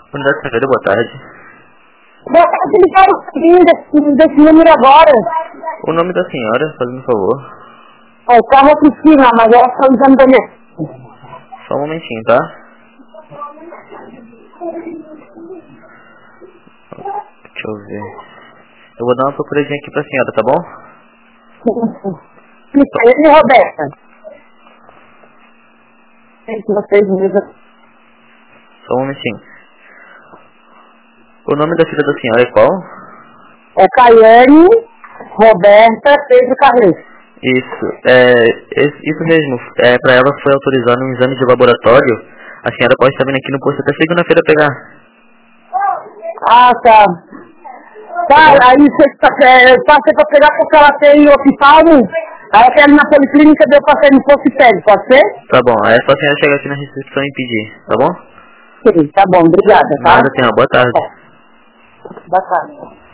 Unidade Sangreira, boa tarde. Boa tarde, ligaram desse número agora. O nome da senhora, fazendo um favor. É, Carla Cristina, mas ela está usando da minha. Só um momentinho, tá? Deixa eu ver. Eu vou dar uma procuradinha aqui pra senhora, tá bom? E Roberta? Entre vocês mesmos. Só um momentinho. O nome da filha da senhora é qual? É Caiane, Roberta, Pedro Carlos. Isso mesmo. Pra ela foi autorizado um exame de laboratório. A senhora pode estar vindo aqui no posto até segunda-feira pegar. Ah, tá. Tá, aí eu passei pra pegar porque ela tem hospital. Aí eu quero ir na policlínica, eu passei no posto e pego, pode ser? Tá bom, aí é só a senhora chegar aqui na recepção e pedir, tá bom? Sim, tá bom, obrigada, tá? Nada, senhora. Boa tarde. Boa tarde.